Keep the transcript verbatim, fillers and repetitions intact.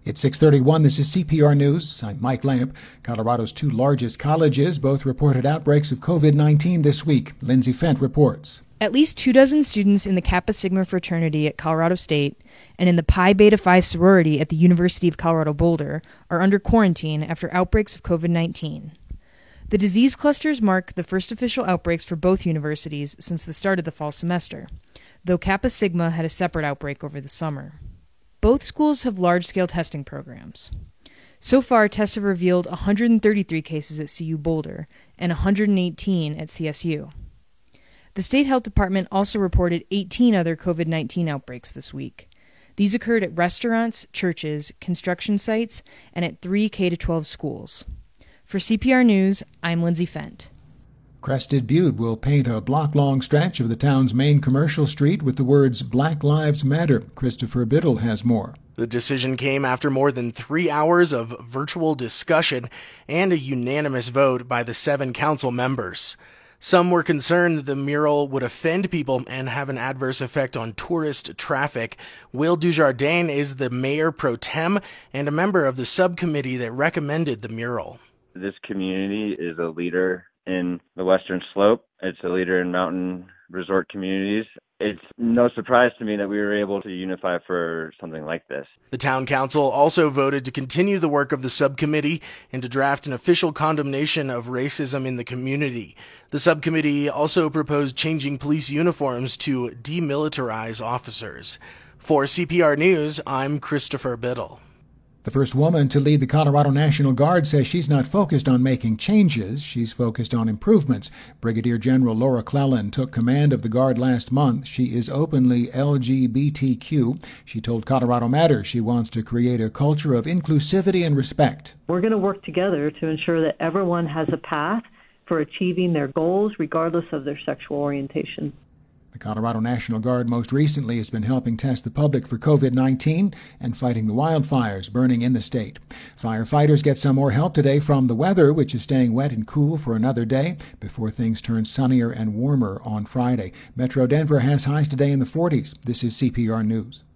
It's six thirty-one. This is C P R News. I'm Mike Lamp. Colorado's two largest colleges both reported outbreaks of covid nineteen this week. Lindsay Fent reports. At least two dozen students in the Kappa Sigma fraternity at Colorado State and in the Pi Beta Phi sorority at the University of Colorado Boulder are under quarantine after outbreaks of covid nineteen. The disease clusters mark the first official outbreaks for both universities since the start of the fall semester, though Kappa Sigma had a separate outbreak over the summer. Both schools have large-scale testing programs. So far, tests have revealed one hundred thirty-three cases at C U Boulder and one hundred eighteen at C S U. The State Health Department also reported eighteen other covid nineteen outbreaks this week. These occurred at restaurants, churches, construction sites, and at three K through twelve schools. For C P R News, I'm Lindsay Fent. Crested Butte will paint a block-long stretch of the town's main commercial street with the words Black Lives Matter. Christopher Biddle has more. The decision came after more than three hours of virtual discussion and a unanimous vote by the seven council members. Some were concerned that the mural would offend people and have an adverse effect on tourist traffic. Will Dujardin is the mayor pro tem and a member of the subcommittee that recommended the mural. This community is a leader in the Western Slope. It's a leader in mountain resort communities. It's no surprise to me that we were able to unify for something like this. The town council also voted to continue the work of the subcommittee and to draft an official condemnation of racism in the community. The subcommittee also proposed changing police uniforms to demilitarize officers. For C P R News, I'm Christopher Biddle. The first woman to lead the Colorado National Guard says she's not focused on making changes. She's focused on improvements. Brigadier General Laura Clellan took command of the Guard last month. She is openly L G B T Q. She told Colorado Matters she wants to create a culture of inclusivity and respect. We're going to work together to ensure that everyone has a path for achieving their goals, regardless of their sexual orientation. The Colorado National Guard most recently has been helping test the public for covid nineteen and fighting the wildfires burning in the state. Firefighters get some more help today from the weather, which is staying wet and cool for another day before things turn sunnier and warmer on Friday. Metro Denver has highs today in the forties. This is C P R News.